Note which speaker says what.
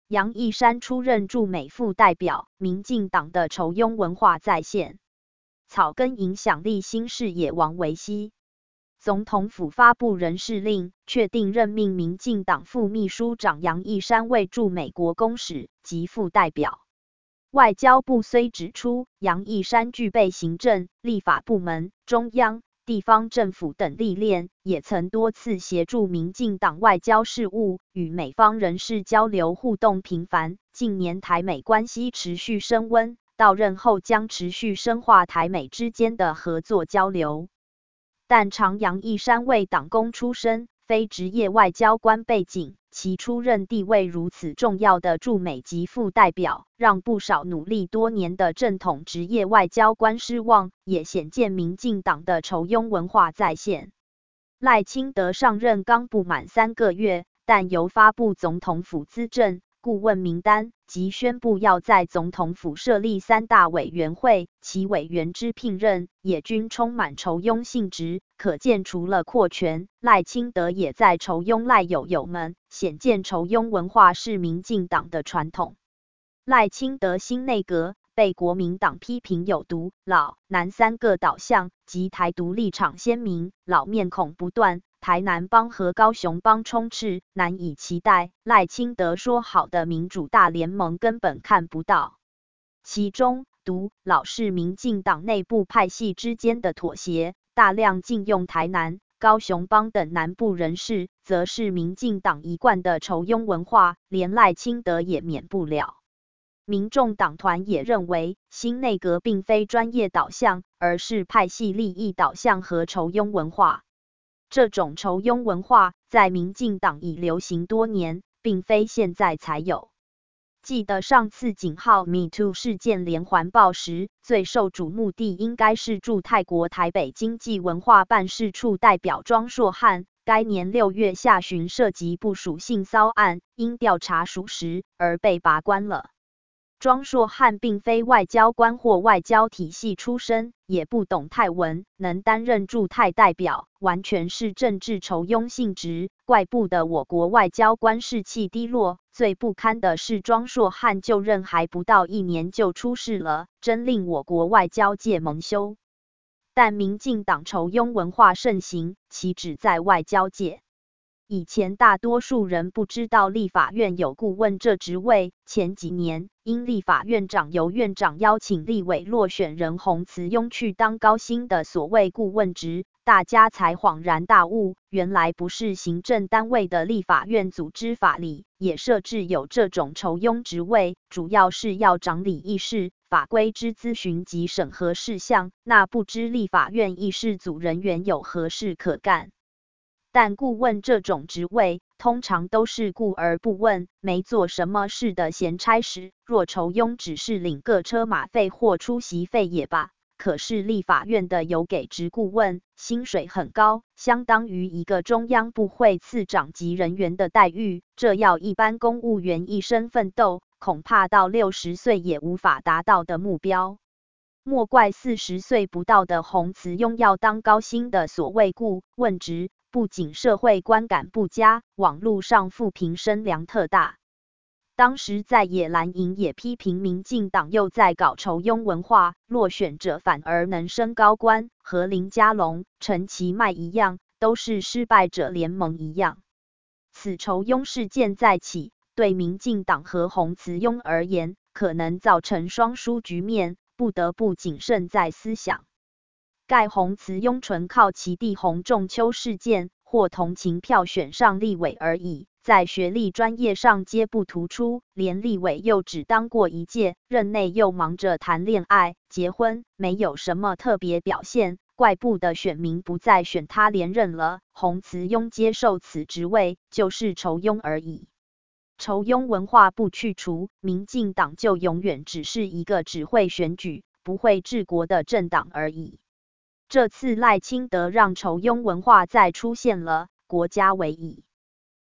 Speaker 1: 杨义山出任驻美副代表，民进党的仇庸文化再现。草根影响力新视野王维希。总统府发布人事令，确定任命民进党副秘书长杨义山为驻美国公使及副代表。外交部虽指出，杨义山具备行政、立法部门、中央、地方政府等历练，也曾多次协助民进党外交事务，与美方人士交流互动频繁。近年台美关系持续升温，到任后将持续深化台美之间的合作交流。但常杨义山为党工出身，非职业外交官背景，其出任地位如此重要的驻美籍副代表，让不少努力多年的正统职业外交官失望，也显见民进党的仇庸文化再现。赖清德上任刚不满3个月，但由发布总统府资政顾问名单及宣布要在总统府设立3大委员会，其委员之聘任也均充满仇庸性质，可见除了扩权，赖清德也在仇庸赖友友们，显见仇庸文化是民进党的传统。赖清德新内阁被国民党批评有独、老、南3个导向及台独立场鲜明，老面孔不断，台南帮和高雄帮充斥，难以期待。赖清德说好的民主大联盟根本看不到。其中，独、老是民进党内部派系之间的妥协，大量禁用台南、高雄帮等南部人士，则是民进党一贯的仇庸文化，连赖清德也免不了。民众党团也认为，新内阁并非专业导向，而是派系利益导向和仇庸文化。这种仇庸文化在民进党已流行多年，并非现在才有。记得上次警号 MeToo 事件连环爆时，最受瞩目的应该是驻泰国台北经济文化办事处代表庄硕汉。该年6月下旬涉及不属性骚案，因调查属实而被拔关了。庄硕汉并非外交官或外交体系出身，也不懂泰文，能担任驻泰代表，完全是政治仇庸性质。怪不得我国外交官士气低落，最不堪的是庄硕汉就任还不到1年就出事了，真令我国外交界蒙羞。但民进党仇庸文化盛行，岂止在外交界？以前大多数人不知道立法院有顾问这职位，前几年因立法院长由院长邀请立委落选人洪慈庸去当高薪的所谓顾问职，大家才恍然大悟，原来不是行政单位的立法院组织法里也设置有这种仇庸职位，主要是要掌理议事、法规之咨询及审核事项，那不知立法院议事组人员有何事可干。但顾问这种职位，通常都是顾而不问，没做什么事的闲差事，若仇庸只是领个车马费或出席费也罢。可是立法院的有给职顾问，薪水很高，相当于一个中央部会次长级人员的待遇，这要一般公务员一生奋斗，恐怕到60岁也无法达到的目标。莫怪40岁不到的洪慈庸要当高薪的所谓顾问职，不仅社会观感不佳，网络上负评声量特大。当时在野蓝营也批评民进党又在搞仇庸文化，落选者反而能升高官，和林佳龙、陈其迈一样，都是失败者联盟一样。此仇庸事件再起，对民进党和洪慈庸而言，可能造成双输局面，不得不谨慎在思想。盖洪慈庸纯靠其弟洪仲丘事件或同情票选上立委而已，在学历专业上皆不突出，连立委又只当过1届，任内又忙着谈恋爱、结婚，没有什么特别表现，怪不得选民不再选他连任了。洪慈庸接受此职位，就是仇庸而已。仇庸文化不去除，民进党就永远只是一个只会选举、不会治国的政党而已。这次赖清德让仇庸文化再出现了，国家为矣。